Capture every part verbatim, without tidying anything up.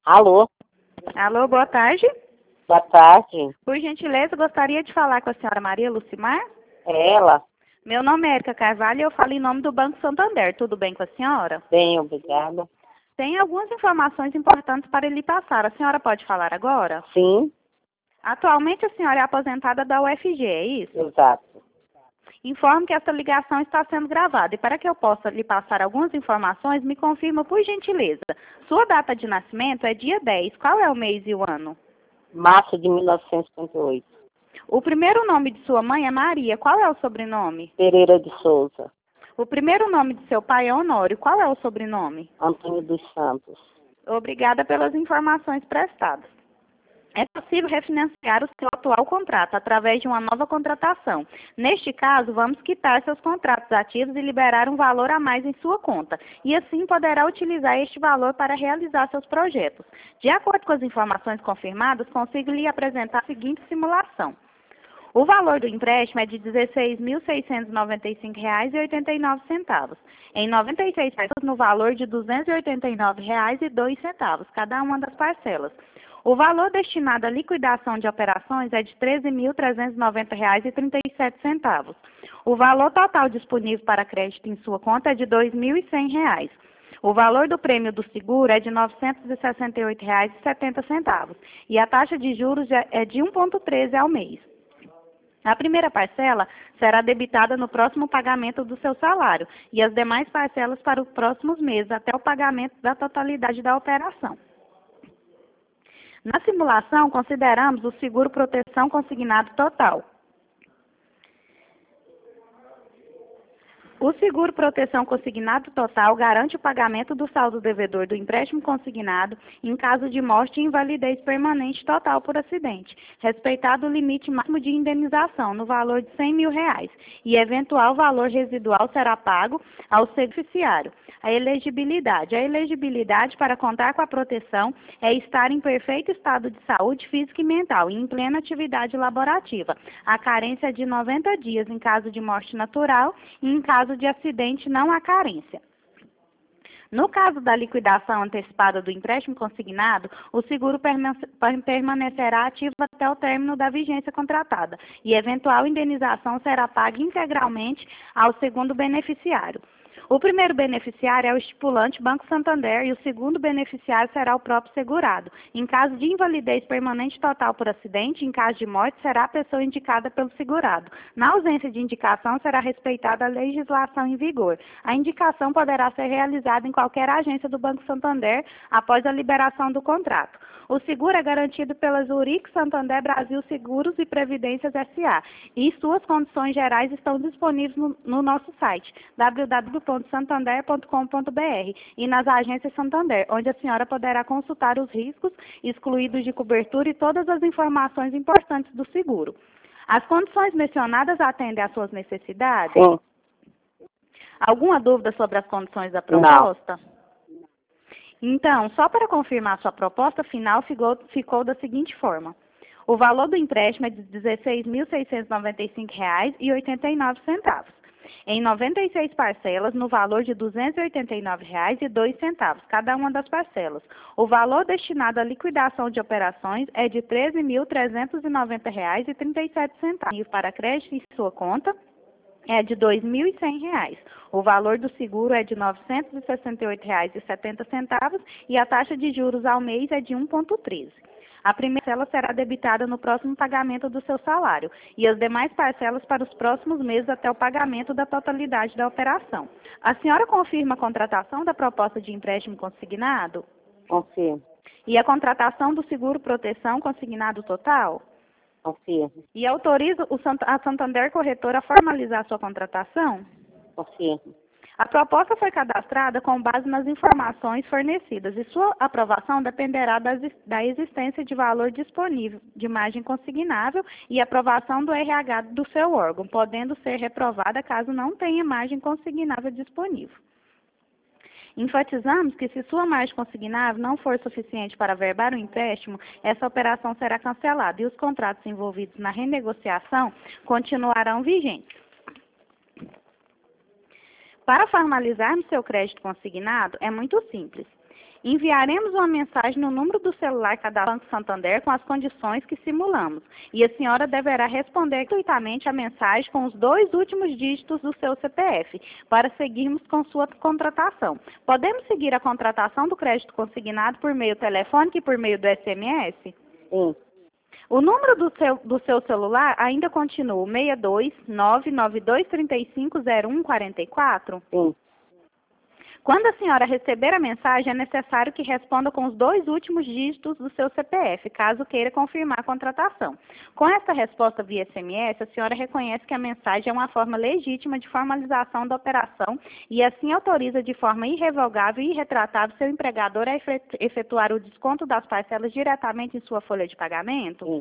Alô, Alô, boa tarde. boa tarde. Por gentileza, gostaria de falar com a senhora Maria Lucimar. É ela? Meu nome é Erika Carvalho e eu falo em nome do Banco Santander. Tudo bem com a senhora? Bem, obrigada. Tem algumas informações importantes para lhe passar. A senhora pode falar agora? Sim, Atualmente a senhora é aposentada da U F G, é isso? exato. Informo que essa ligação está sendo gravada e para que eu possa lhe passar algumas informações, me confirma por gentileza. Sua data de nascimento é dia dez. Qual é o mês e o ano? Março de mil novecentos e cinquenta e oito. O primeiro nome de sua mãe é Maria. Qual é o sobrenome? Pereira de Souza. O primeiro nome de seu pai é Honório. Qual é o sobrenome? Antônio dos Santos. Obrigada pelas informações prestadas. É possível refinanciar o seu atual contrato através de uma nova contratação. Neste caso, vamos quitar seus contratos ativos e liberar um valor a mais em sua conta. E assim poderá utilizar este valor para realizar seus projetos. De acordo com as informações confirmadas, consigo lhe apresentar a seguinte simulação. O valor do empréstimo é de dezesseis mil seiscentos e noventa e cinco reais e oitenta e nove centavos, em noventa e seis parcelas no valor de duzentos e oitenta e nove reais e dois centavos, cada uma das parcelas. O valor destinado à liquidação de operações é de treze mil trezentos e noventa reais e trinta e sete centavos. O valor total disponível para crédito em sua conta é de dois mil e cem reais. O valor do prêmio do seguro é de novecentos e sessenta e oito reais e setenta centavos e a taxa de juros é de um vírgula treze ao mês. A primeira parcela será debitada no próximo pagamento do seu salário e as demais parcelas para os próximos meses, até o pagamento da totalidade da operação. Na simulação, consideramos o seguro proteção consignado total. O seguro proteção consignado total garante o pagamento do saldo devedor do empréstimo consignado em caso de morte e invalidez permanente total por acidente, respeitado o limite máximo de indenização no valor de cem mil reais, e eventual valor residual será pago ao beneficiário. A elegibilidade. A elegibilidade para contar com a proteção é estar em perfeito estado de saúde física e mental e em plena atividade laborativa. A carência é de noventa dias em caso de morte natural e em caso de acidente não há carência. No caso da liquidação antecipada do empréstimo consignado, o seguro permanecerá ativo até o término da vigência contratada e eventual indenização será paga integralmente ao segundo beneficiário. O primeiro beneficiário é o estipulante Banco Santander e o segundo beneficiário será o próprio segurado. Em caso de invalidez permanente total por acidente, em caso de morte, será a pessoa indicada pelo segurado. Na ausência de indicação, será respeitada a legislação em vigor. A indicação poderá ser realizada em qualquer agência do Banco Santander após a liberação do contrato. O seguro é garantido pela Zurich Santander Brasil Seguros e Previdências S A e suas condições gerais estão disponíveis no, no nosso site w w w ponto santander ponto com ponto b r e nas agências Santander, onde a senhora poderá consultar os riscos excluídos de cobertura e todas as informações importantes do seguro. As condições mencionadas atendem às suas necessidades? Sim. Alguma dúvida sobre as condições da proposta? Não. Então, só para confirmar, sua proposta final ficou, ficou da seguinte forma. O valor do empréstimo é de dezesseis mil seiscentos e noventa e cinco reais e oitenta e nove centavos, em noventa e seis parcelas no valor de duzentos e oitenta e nove reais e dois centavos, cada uma das parcelas. O valor destinado à liquidação de operações é de treze mil trezentos e noventa reais e trinta e sete centavos. Para crédito em sua conta, é de dois mil e cem reais. O valor do seguro é de novecentos e sessenta e oito reais e setenta centavos e a taxa de juros ao mês é de um vírgula treze. A primeira parcela será debitada no próximo pagamento do seu salário e as demais parcelas para os próximos meses até o pagamento da totalidade da operação. A senhora confirma a contratação da proposta de empréstimo consignado? Confirmo. E a contratação do seguro proteção consignado total? Confirmo. E autoriza o Sant- a Santander Corretora a formalizar sua contratação? Confirmo. A proposta foi cadastrada com base nas informações fornecidas e sua aprovação dependerá das, da existência de valor disponível de margem consignável e aprovação do R H do seu órgão, podendo ser reprovada caso não tenha margem consignável disponível. Enfatizamos que se sua margem consignável não for suficiente para averbar o empréstimo, essa operação será cancelada e os contratos envolvidos na renegociação continuarão vigentes. Para formalizarmos seu crédito consignado, é muito simples. Enviaremos uma mensagem no número do celular cadastrado no Banco Santander com as condições que simulamos, e a senhora deverá responder gratuitamente a mensagem com os dois últimos dígitos do seu C P F, para seguirmos com sua contratação. Podemos seguir a contratação do crédito consignado por meio telefônico e por meio do S M S? Sim. O número do seu, do seu celular ainda continua o seis dois nove nove dois três cinco zero um quatro quatro? Sim. Quando a senhora receber a mensagem, é necessário que responda com os dois últimos dígitos do seu C P F, caso queira confirmar a contratação. Com essa resposta via S M S, a senhora reconhece que a mensagem é uma forma legítima de formalização da operação e assim autoriza de forma irrevogável e irretratável seu empregador a efetuar o desconto das parcelas diretamente em sua folha de pagamento? Sim.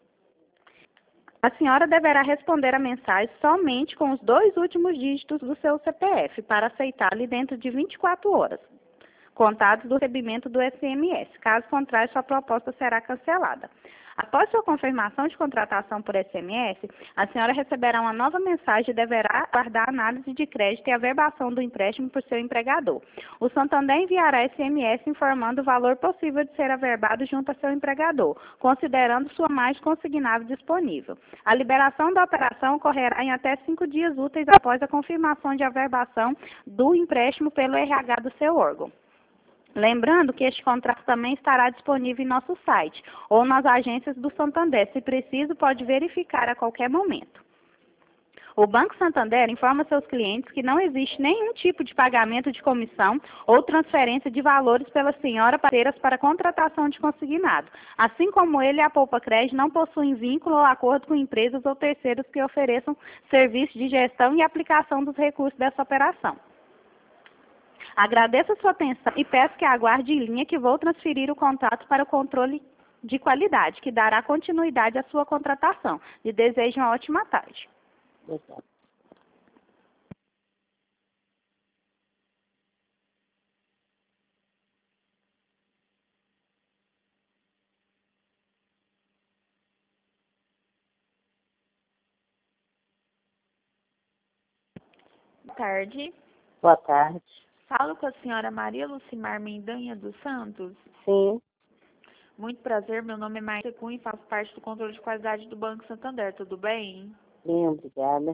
A senhora deverá responder a mensagem somente com os dois últimos dígitos do seu C P F para aceitá-lo dentro de vinte e quatro horas, contados do recebimento do S M S. Caso contrário, sua proposta será cancelada. Após sua confirmação de contratação por S M S, a senhora receberá uma nova mensagem e deverá aguardar a análise de crédito e averbação do empréstimo por seu empregador. O Santander enviará S M S informando o valor possível de ser averbado junto a seu empregador, considerando sua margem consignável disponível. A liberação da operação ocorrerá em até cinco dias úteis após a confirmação de averbação do empréstimo pelo R H do seu órgão. Lembrando que este contrato também estará disponível em nosso site ou nas agências do Santander. Se preciso, pode verificar a qualquer momento. O Banco Santander informa seus clientes que não existe nenhum tipo de pagamento de comissão ou transferência de valores pela senhora parceiras para contratação de consignado. Assim como ele, a Poupa Crédito não possuem vínculo ou acordo com empresas ou terceiros que ofereçam serviços de gestão e aplicação dos recursos dessa operação. Agradeço a sua atenção e peço que aguarde em linha que vou transferir o contato para o controle de qualidade, que dará continuidade à sua contratação. Lhe desejo uma ótima tarde. Obrigada. Boa tarde. Boa tarde. Falo com a senhora Maria Lucimar Mendanha dos Santos. Sim. Muito prazer, meu nome é Maísa Cunha e faço parte do controle de qualidade do Banco Santander. Tudo bem? Bem, obrigada.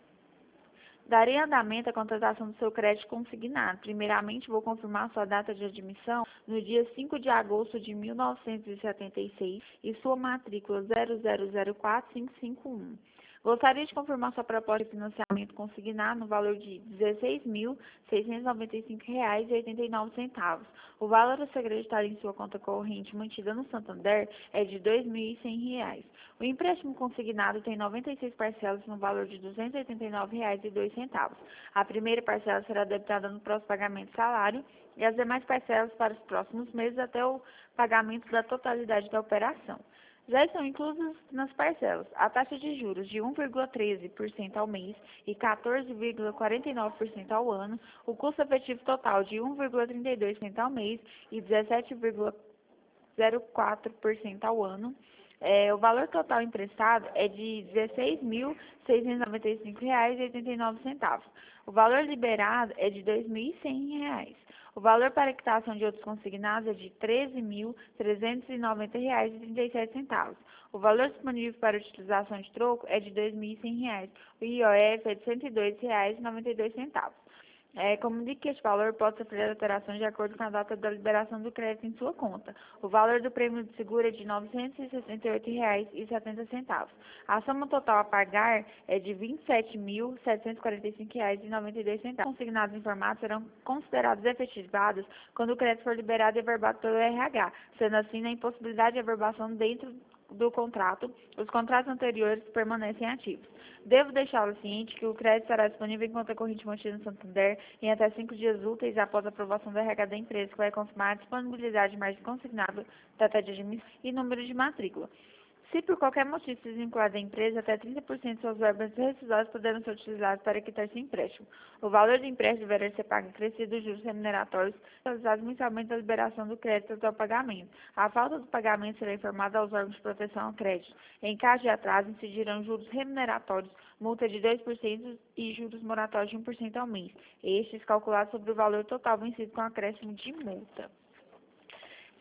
Darei andamento à contratação do seu crédito consignado. Primeiramente, vou confirmar sua data de admissão no dia cinco de agosto de mil novecentos e setenta e seis e sua matrícula zero zero zero quatro cinco cinco um. Gostaria de confirmar sua proposta de financiamento consignado no valor de dezesseis mil seiscentos e noventa e cinco reais e oitenta e nove centavos. O valor a ser acreditado em sua conta corrente mantida no Santander é de dois mil e cem reais. O empréstimo consignado tem noventa e seis parcelas no valor de duzentos e oitenta e nove reais e dois centavos. A primeira parcela será debitada no próximo pagamento de salário e as demais parcelas para os próximos meses até o pagamento da totalidade da operação. Já estão inclusas nas parcelas a taxa de juros de um vírgula treze por cento ao mês e quatorze vírgula quarenta e nove por cento ao ano, o custo efetivo total de um vírgula trinta e dois por cento ao mês e dezessete vírgula zero quatro por cento ao ano. É, o valor total emprestado é de dezesseis mil seiscentos e noventa e cinco reais e oitenta e nove centavos. O valor liberado é de dois mil e cem reais. O valor para quitação de outros consignados é de treze mil trezentos e noventa reais e trinta e sete centavos. O valor disponível para utilização de troco é de dois mil e cem reais. O I O F é de cento e dois reais e noventa e dois centavos. É, comunique que este valor pode sofrer alterações de acordo com a data da liberação do crédito em sua conta. O valor do prêmio de seguro é de novecentos e sessenta e oito reais e setenta centavos. A soma total a pagar é de vinte e sete mil setecentos e quarenta e cinco reais e noventa e dois centavos. Os consignados informados serão considerados efetivados quando o crédito for liberado e averbado pelo R H, sendo assim na impossibilidade de averbação dentro do contrato, os contratos anteriores permanecem ativos. Devo deixá-lo ciente que o crédito estará disponível em conta corrente mantida no Santander em até cinco dias úteis após a aprovação do R H da empresa, que vai confirmar a disponibilidade de margem consignável, data de admissão e número de matrícula. Se por qualquer motivo se desvincular da empresa, até trinta por cento de suas verbas rescisórias poderão ser utilizadas para quitar seu empréstimo. O valor do empréstimo deverá ser pago acrescido dos juros remuneratórios realizados mensalmente da liberação do crédito até o pagamento. A falta do pagamento será informada aos órgãos de proteção ao crédito. Em caso de atraso, incidirão juros remuneratórios, multa de dois por cento e juros moratórios de um por cento ao mês, estes calculados sobre o valor total vencido com acréscimo de multa.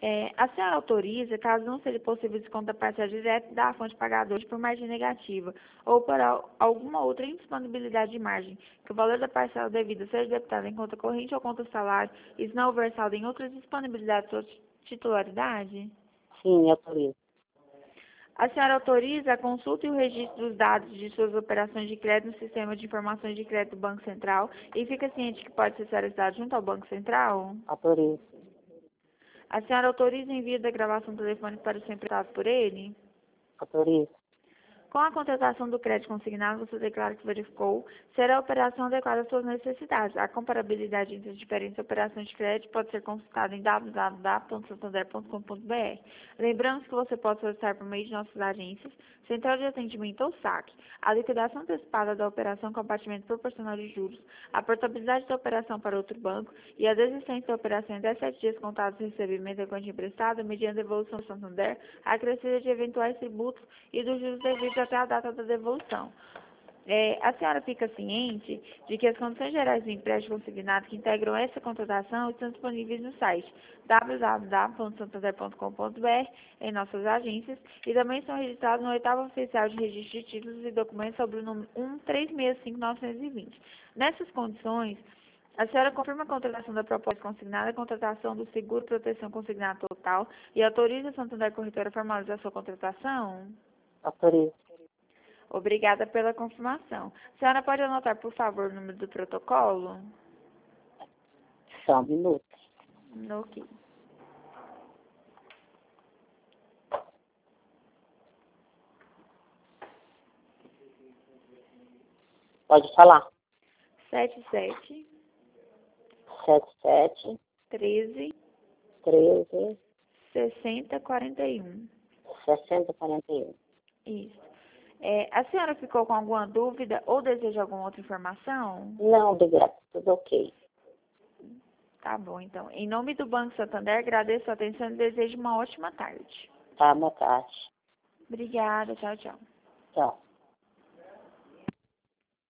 É, a senhora autoriza, caso não seja possível desconto da parcela direta da fonte pagadora por margem negativa ou por al- alguma outra indisponibilidade de margem, que o valor da parcela devida seja debitado em conta corrente ou conta salário e se não houver saldo em outras disponibilidades ou titularidade? Sim, autorizo. A senhora autoriza a consulta e o registro dos dados de suas operações de crédito no sistema de informações de crédito do Banco Central e fica ciente que pode ser solicitado junto ao Banco Central? Autorizo. A senhora autoriza o envio da gravação telefônica para ser emprestado por ele? Autorizo. Com a contratação do crédito consignado, você declara que verificou ser a operação adequada às suas necessidades. A comparabilidade entre as diferentes operações de crédito pode ser consultada em w w w ponto santander ponto com ponto b r. Lembramos que você pode solicitar por meio de nossas agências, Central de Atendimento ou saque, a liquidação antecipada da operação com abatimento proporcional de juros, a portabilidade da operação para outro banco e a desistência da operação em até sete dias contados do recebimento da quantia emprestada, mediante devolução do Santander, acrescida de eventuais tributos e dos juros devidos até a data da devolução. É, a senhora fica ciente de que as condições gerais do empréstimo consignado que integram essa contratação estão disponíveis no site w w w ponto santander ponto com ponto b r em nossas agências e também estão registrados no oitavo oficial de registro de títulos e documentos sobre o número um três seis cinco nove dois zero. Nessas condições, a senhora confirma a contratação da proposta consignada, a contratação do seguro proteção consignado total e autoriza a Santander Corretora a formalizar sua contratação? Autorizo. Obrigada pela confirmação. A senhora pode anotar, por favor, o número do protocolo? Só um minuto. Ok. Pode falar. sete sete, Sete, sete, treze, treze, sessenta, quarenta e um. sessenta, quarenta e um. Isso. É, a senhora ficou com alguma dúvida ou deseja alguma outra informação? Não, obrigada. Tudo ok. Tá bom, então. Em nome do Banco Santander, agradeço a atenção e desejo uma ótima tarde. Tá, boa tarde. Obrigada. Tchau, tchau. Tchau.